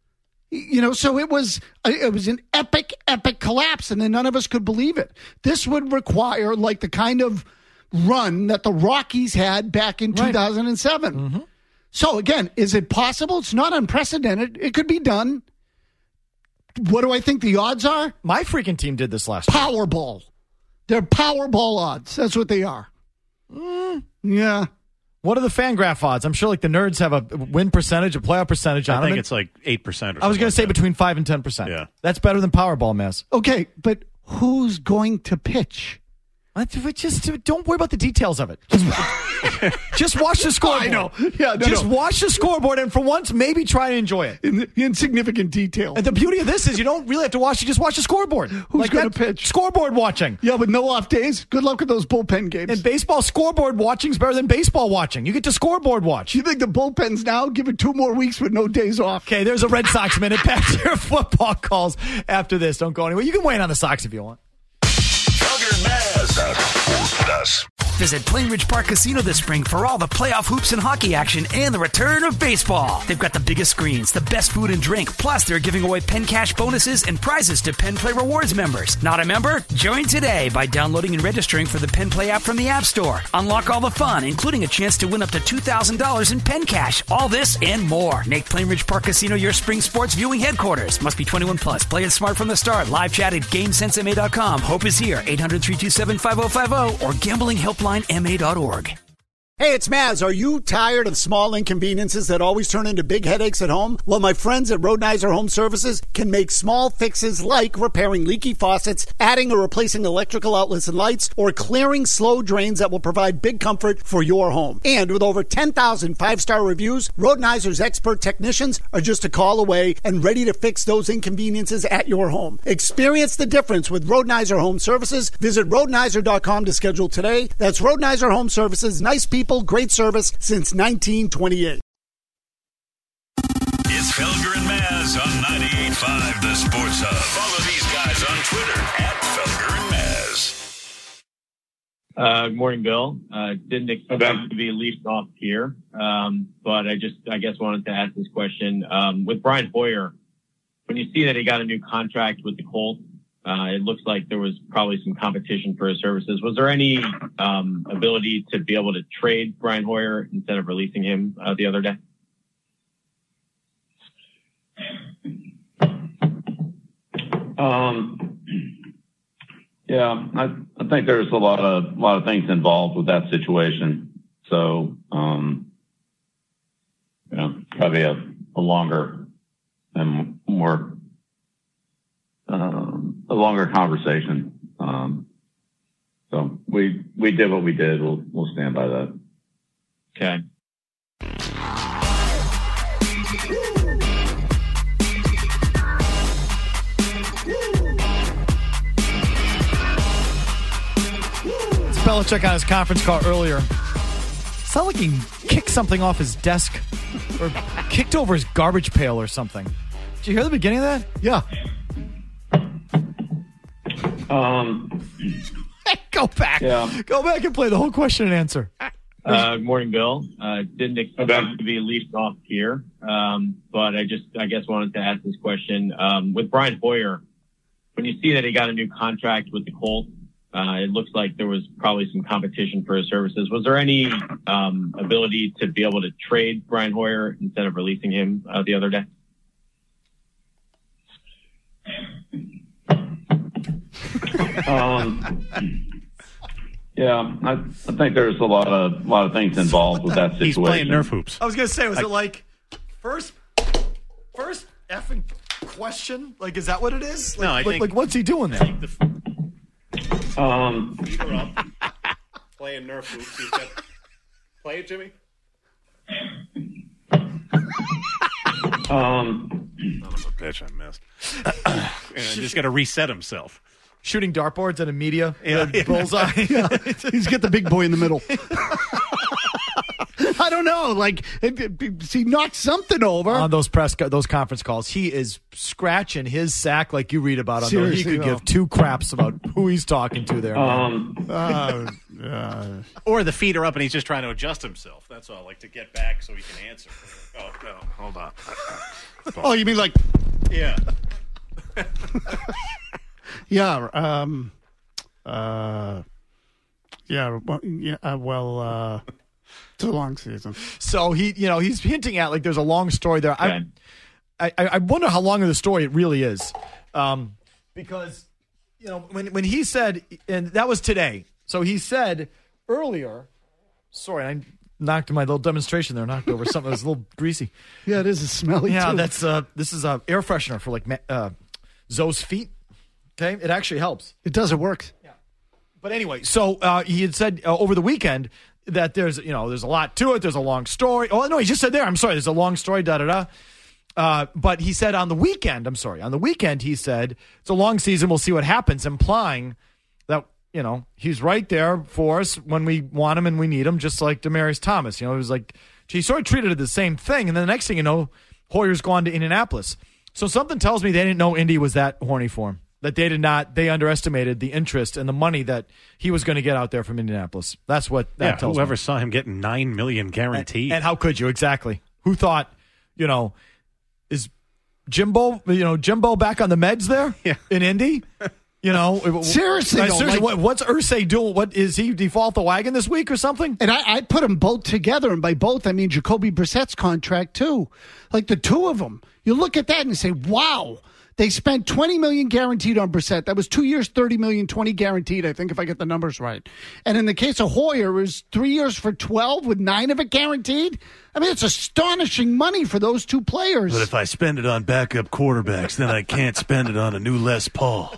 You know, so it was it was an epic, epic collapse, and then none of us could believe it. This would require like the kind of run that the Rockies had back in right. two thousand seven. Mm-hmm. So again, is it possible? It's not unprecedented. It could be done. What do I think the odds are? My freaking team did this last year. Powerball. They're Powerball odds. That's what they are. Mm. Yeah. What are the Fangraph odds? I'm sure like the nerds have a win percentage, a playoff percentage on I them. think it's like eight percent. I was going like to say that. between five and ten percent. Yeah. That's better than Powerball, Mass. Okay, but who's going to pitch? Just don't worry about the details of it. Just, just watch the scoreboard. I know. Yeah, no, just no. watch the scoreboard, and for once, maybe try and enjoy it. In the insignificant detail. And the beauty of this is you don't really have to watch. You just watch the scoreboard. Who's like going to pitch? Scoreboard watching. Yeah, with no off days. Good luck with those bullpen games. And baseball scoreboard watching is better than baseball watching. You get to scoreboard watch. You think the bullpens now give it two more weeks with no days off? Okay, there's a Red Sox minute. Back to your football calls after this. Don't go anywhere. You can weigh in on the Sox if you want. Felger and Maz. Visit Plainridge Park Casino this spring for all the playoff hoops and hockey action and the return of baseball. They've got the biggest screens, the best food and drink, plus they're giving away Penn Cash bonuses and prizes to Penn Play Rewards members. Not a member? Join today by downloading and registering for the Penn Play app from the App Store. Unlock all the fun, including a chance to win up to two thousand dollars in Penn Cash. All this and more. Make Plainridge Park Casino your spring sports viewing headquarters. Must be twenty-one plus. Play it smart from the start. Live chat at game sense m a dot com. Hope is here. eight hundred, three two seven, five oh five oh or gambling helpline m a dot org. Hey, it's Maz. Are you tired of small inconveniences that always turn into big headaches at home? Well, my friends at Roadnizer Home Services can make small fixes like repairing leaky faucets, adding or replacing electrical outlets and lights, or clearing slow drains that will provide big comfort for your home. And with over ten thousand five-star reviews, Roadnizer's expert technicians are just a call away and ready to fix those inconveniences at your home. Experience the difference with Roadnizer Home Services. Visit roadnizer dot com to schedule today. That's Roadnizer Home Services. Nice people. Great service since nineteen twenty-eight. It's Felger and Maz on ninety-eight point five The Sports Hub. Follow these guys on Twitter at Felger and Maz. Uh, good morning, Bill. Uh, didn't expect okay. to be leased off here, um, but I just, I guess, wanted to ask this question. Um, with Brian Hoyer, when you see that he got a new contract with the Colts, Uh, it looks like there was probably some competition for his services. Was there any um, ability to be able to trade Brian Hoyer instead of releasing him uh, the other day? Um, yeah, I, I think there's a lot of a lot of things involved with that situation. So, um, you know, probably a, a longer and more. Um, a longer conversation. Um, so we, we did what we did. We'll, we'll stand by that. Okay. It's Belichick on his conference call earlier. It's not like he kicked something off his desk or kicked over his garbage pail or something. Did you hear the beginning of that? Yeah. Um, Go back. Yeah. Go back and play the whole question and answer. Uh, good morning, Bill. Uh, didn't expect okay. to be leased off here, um, but I just, I guess, wanted to ask this question. Um, with Brian Hoyer, when you see that he got a new contract with the Colts, uh, it looks like there was probably some competition for his services. Was there any um, ability to be able to trade Brian Hoyer instead of releasing him uh, the other day? um, yeah, I, I think there's a lot of a lot of things involved with that situation. He's playing Nerf hoops. I was gonna say, was I, it like first, first effing question? Like, is that what it is? Like, no, I like, think like what's he doing there? The, um, beat her up, playing Nerf hoops. He's got, play it, Jimmy. um, Son of a bitch, I missed. And he's got to reset himself. Shooting dartboards at a media yeah, yeah. bullseye. Yeah. He's got the big boy in the middle. I don't know. Like, he knocked something over on those press, those conference calls. He is scratching his sack like you read about. On those. He could no. give two craps about who he's talking to there. Um, uh, uh, or the feet are up and he's just trying to adjust himself. That's all. Like to get back so he can answer. Oh no, hold on. Oh, you mean like? Yeah. Yeah, um, uh, yeah, well, yeah, uh, well, uh, it's a long season. So he, you know, he's hinting at like there's a long story there. I, I, I wonder how long of the story it really is, um, because you know when when he said, and that was today. So he said earlier. Sorry, I knocked my little demonstration there, knocked over something that was a little greasy. Yeah, it is a smelly. Yeah, too. that's uh, this is a air freshener for like uh, Zoe's feet. Okay, it actually helps. It does. It works. Yeah. But anyway, so uh, he had said uh, over the weekend that there's, you know, there's a lot to it. There's a long story. Oh, no, he just said there. I'm sorry. There's a long story, da-da-da. Uh, but he said on the weekend, I'm sorry, on the weekend he said, it's a long season. We'll see what happens, implying that, you know, he's right there for us when we want him and we need him, just like Demaryius Thomas. You know, it was like, he sort of treated it the same thing. And then the next thing you know, Hoyer's gone to Indianapolis. So something tells me they didn't know Indy was that horny for him, that they did not, they underestimated the interest and the money that he was going to get out there from Indianapolis. That's what that yeah, tells whoever me. saw him getting nine million dollars guaranteed. And, and how could you? Exactly. Who thought, you know, is Jimbo, you know, Jimbo back on the meds there yeah. in Indy? You know, seriously, like, though, seriously like, what, what's Irsay doing? What is he default the wagon this week or something? And I, I put them both together, and by both I mean Jacoby Brissett's contract too. Like the two of them, you look at that and you say, "Wow." They spent twenty million dollars guaranteed on Brissett. That was two years, thirty million dollars, twenty guaranteed, I think, if I get the numbers right. And in the case of Hoyer, it was three years for twelve with nine of it guaranteed. I mean, it's astonishing money for those two players. But if I spend it on backup quarterbacks, then I can't spend it on a new Les Paul.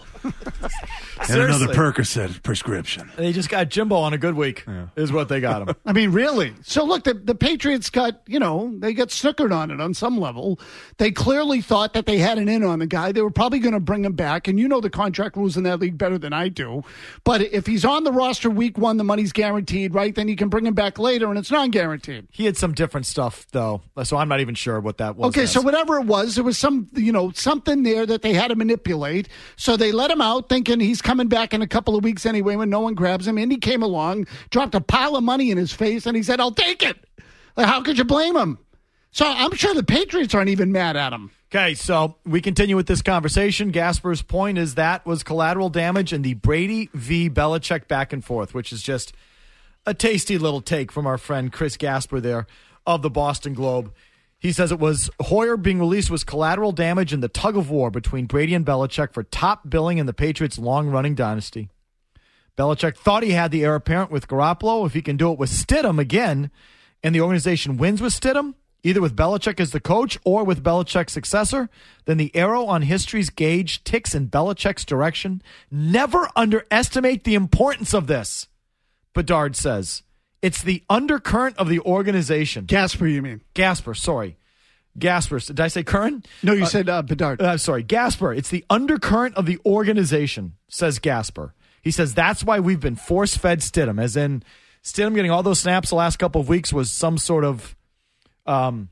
And Seriously. another Percocet prescription. They just got Jimbo on a good week, yeah. is what they got him. I mean, really. So, look, the, the Patriots got, you know, they got snookered on it on some level. They clearly thought that they had an in on the guy. They were probably going to bring him back. And you know the contract rules in that league better than I do. But if he's on the roster week one, the money's guaranteed, right? Then you can bring him back later, and it's non-guaranteed. He had some different stuff, though. So I'm not even sure what that was. Okay, as. so whatever it was, there was some, you know, something there that they had to manipulate. So they let him out thinking he's coming back in a couple of weeks anyway when no one grabs him. Indy came along, dropped a pile of money in his face, and he said, I'll take it. Like, how could you blame him? So I'm sure the Patriots aren't even mad at him. Okay, so we continue with this conversation. Gasper's point is that was collateral damage in the Brady v. Belichick back and forth, which is just a tasty little take from our friend Chris Gasper there of the Boston Globe. He says it was Hoyer being released was collateral damage in the tug of war between Brady and Belichick for top billing in the Patriots' long-running dynasty. Belichick thought he had the heir apparent with Garoppolo. If he can do it with Stidham again, and the organization wins with Stidham, either with Belichick as the coach or with Belichick's successor, then the arrow on history's gauge ticks in Belichick's direction. Never underestimate the importance of this, Bedard says. It's the undercurrent of the organization. Gasper, you mean? Gasper, sorry. Gasper. Did I say current? No, you uh, said uh, Bedard. Uh, sorry, Gasper. It's the undercurrent of the organization, says Gasper. He says that's why we've been force-fed Stidham, as in Stidham getting all those snaps the last couple of weeks was some sort of, um,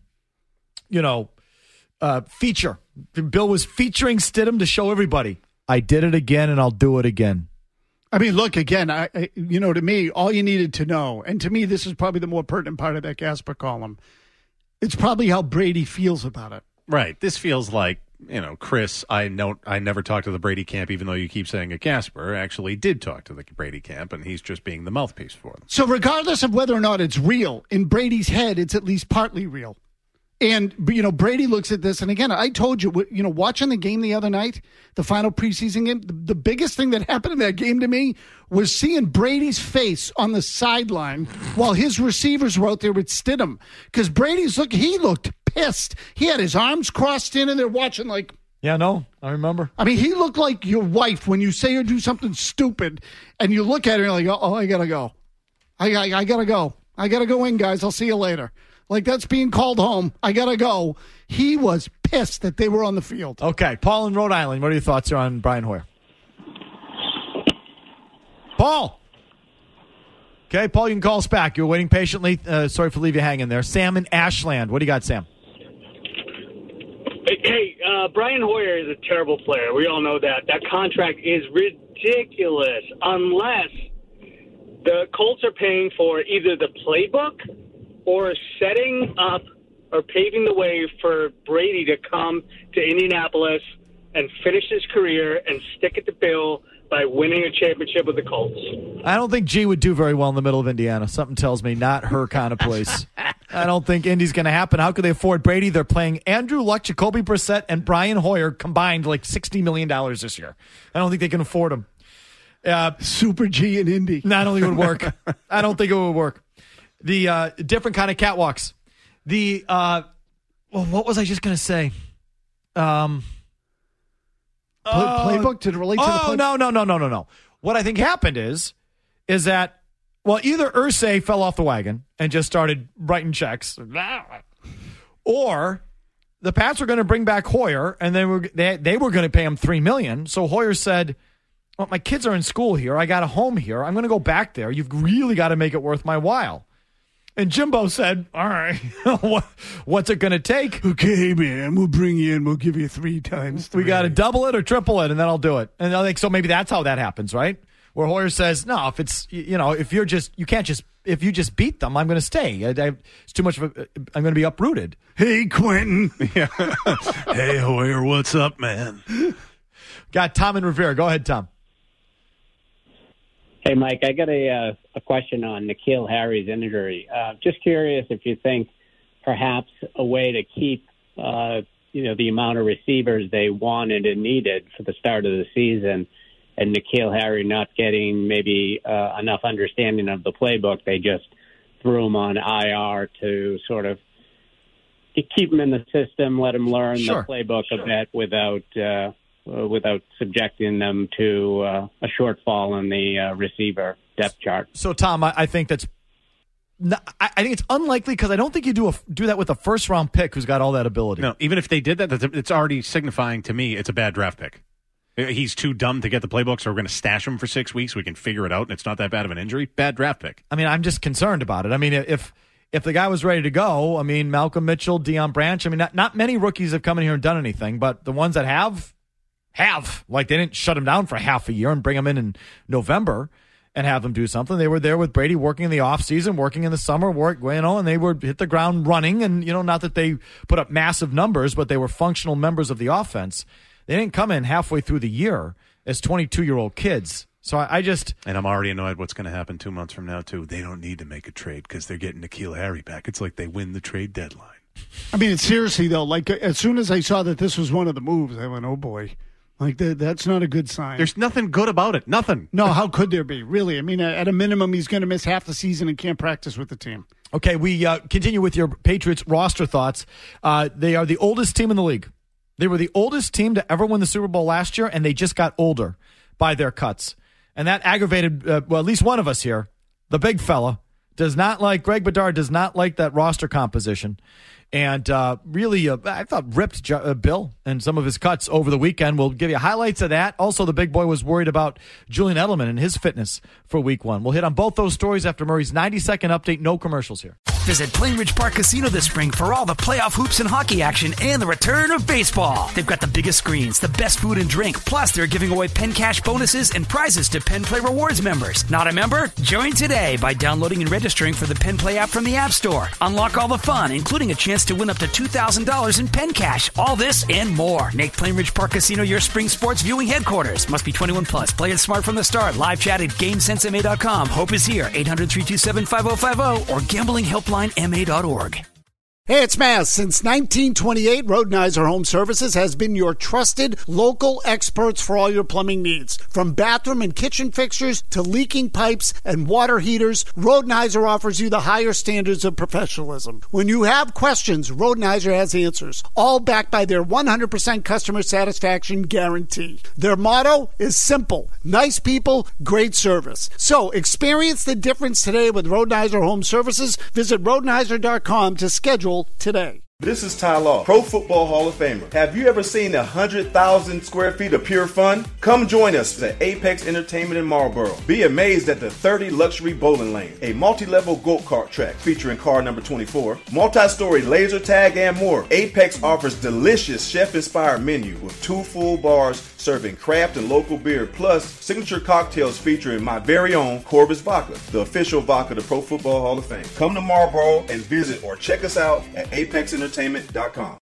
you know, uh, feature. Bill was featuring Stidham to show everybody, I did it again and I'll do it again. I mean, look, again, I, I, you know, to me, all you needed to know, and to me, this is probably the more pertinent part of that Gasper column, it's probably how Brady feels about it. Right. This feels like, you know, Chris, I know I never talked to the Brady camp, even though you keep saying it. Gasper actually did talk to the Brady camp, and he's just being the mouthpiece for them. So regardless of whether or not it's real, in Brady's head, it's at least partly real. And, you know, Brady looks at this, and again, I told you, you know, watching the game the other night, the final preseason game, the, the biggest thing that happened in that game to me was seeing Brady's face on the sideline while his receivers were out there with Stidham. Because Brady's look, he looked pissed. He had his arms crossed in, and they're watching like... Yeah, no, I remember. I mean, he looked like your wife when you say or do something stupid, and you look at her and you're like, oh, I gotta go. I, I, I gotta go. I gotta go in, guys. I'll see you later. Like, that's being called home. I got to go. He was pissed that they were on the field. Okay. Paul in Rhode Island, what are your thoughts on Brian Hoyer? Paul. Okay, Paul, you can call us back. You were waiting patiently. Uh, sorry for leaving you hanging there. Sam in Ashland. What do you got, Sam? Hey, uh, Brian Hoyer is a terrible player. We all know that. That contract is ridiculous unless the Colts are paying for either the playbook or setting up or paving the way for Brady to come to Indianapolis and finish his career and stick it to Bill by winning a championship with the Colts. I don't think G would do very well in the middle of Indiana. Something tells me not her kind of place. I don't think Indy's going to happen. How could they afford Brady? They're playing Andrew Luck, Jacoby Brissett, and Brian Hoyer combined like sixty million dollars this year. I don't think they can afford them. Uh, Super G in Indy. Not only would work. I don't think it would work. The uh, different kind of catwalks. The, uh, well, what was I just going to say? Um, Play, playbook? Did it relate to oh, the playbook? no, no, no, no, no, no. What I think happened is is that, well, either Irsay fell off the wagon and just started writing checks, or the Pats were going to bring back Hoyer, and they were they, they were going to pay him three million dollars. So Hoyer said, well, my kids are in school here. I got a home here. I'm going to go back there. You've really got to make it worth my while. And Jimbo said, all right, what, what's it going to take? Okay, man, we'll bring you in. We'll give you three times three. We got to double it or triple it, and then I'll do it. And I think so maybe that's how that happens, right? Where Hoyer says, no, if it's, you know, if you're just, you can't just, if you just beat them, I'm going to stay. I, I, it's too much of a, I'm going to be uprooted. Hey, Quentin. Yeah. Hey, Hoyer, what's up, man? Got Tom and Revere. Go ahead, Tom. Hey, Mike, I got a uh, a question on N'Keal Harry's injury. Uh, just curious if you think perhaps a way to keep, uh, you know, the amount of receivers they wanted and needed for the start of the season, and N'Keal Harry not getting maybe uh, enough understanding of the playbook, they just threw him on I R to sort of keep him in the system, let him learn Sure. the playbook a bit without uh, uh, without subjecting them to uh, a shortfall in the uh, receiver depth chart. So, Tom, I, I think that's not, I, I think it's unlikely because I don't think you do a, do that with a first round pick who's got all that ability. No, even if they did that, that's, it's already signifying to me it's a bad draft pick. He's too dumb to get the playbook, so we're going to stash him for six weeks. We can figure it out, and it's not that bad of an injury. Bad draft pick. I mean, I'm just concerned about it. I mean, if if the guy was ready to go, I mean, Malcolm Mitchell, Deion Branch, I mean, not, not many rookies have come in here and done anything, but the ones that have, have. Like, they didn't shut him down for half a year and bring him in in November and have them do something. They were there with Brady working in the offseason, working in the summer, work, you know, and they would hit the ground running. And, you know, not that they put up massive numbers, but they were functional members of the offense. They didn't come in halfway through the year as twenty-two-year-old kids. So I, I just... And I'm already annoyed what's going to happen two months from now, too. They don't need to make a trade because they're getting N'Keal Harry back. It's like they win the trade deadline. I mean, seriously, though, like, as soon as I saw that this was one of the moves, I went, oh, boy. Like, that, that's not a good sign. There's nothing good about it. Nothing. No, how could there be? Really? I mean, at a minimum, he's going to miss half the season and can't practice with the team. Okay, we uh, continue with your Patriots roster thoughts. Uh, they are the oldest team in the league. They were the oldest team to ever win the Super Bowl last year, and they just got older by their cuts. And that aggravated, uh, well, at least one of us here, the big fella, does not like, Greg Bedard does not like that roster composition. And uh, really, uh, I thought ripped J- uh, Bill and some of his cuts over the weekend. We'll give you highlights of that. Also, the big boy was worried about Julian Edelman and his fitness for week one. We'll hit on both those stories after Murray's ninety-second update. No commercials here. Visit Plainridge Park Casino this spring for all the playoff hoops and hockey action and the return of baseball. They've got the biggest screens, the best food and drink, plus they're giving away Penn Cash bonuses and prizes to Penn Play Rewards members. Not a member? Join today by downloading and registering for the Penn Play app from the App Store. Unlock all the fun, including a chance to win up to two thousand dollars in Penn Cash. All this and more. Make Plainridge Park Casino your spring sports viewing headquarters. Must be twenty-one plus. Play it smart from the start. Live chat at game sense M A dot com. Hope is here. eight hundred, three two seven, five oh five oh or gambling helpline M A dot org. Hey, it's Maz. Since nineteen twenty-eight, Rodenizer Home Services has been your trusted local experts for all your plumbing needs. From bathroom and kitchen fixtures to leaking pipes and water heaters, Rodenizer offers you the higher standards of professionalism. When you have questions, Rodenizer has answers, all backed by their one hundred percent customer satisfaction guarantee. Their motto is simple: nice people, great service. So experience the difference today with Rodenizer Home Services. Visit rodenizer dot com to schedule today. This is Ty Law, Pro Football Hall of Famer. Have you ever seen one hundred thousand square feet of pure fun? Come join us at Apex Entertainment in Marlboro. Be amazed at the thirty luxury bowling lanes, a multi-level go-kart track featuring car number twenty-four, multi-story laser tag, and more. Apex offers delicious chef-inspired menu with two full bars serving craft and local beer, plus signature cocktails featuring my very own Corbis Vodka, the official vodka of the Pro Football Hall of Fame. Come to Marlboro and visit or check us out at apex entertainment dot com.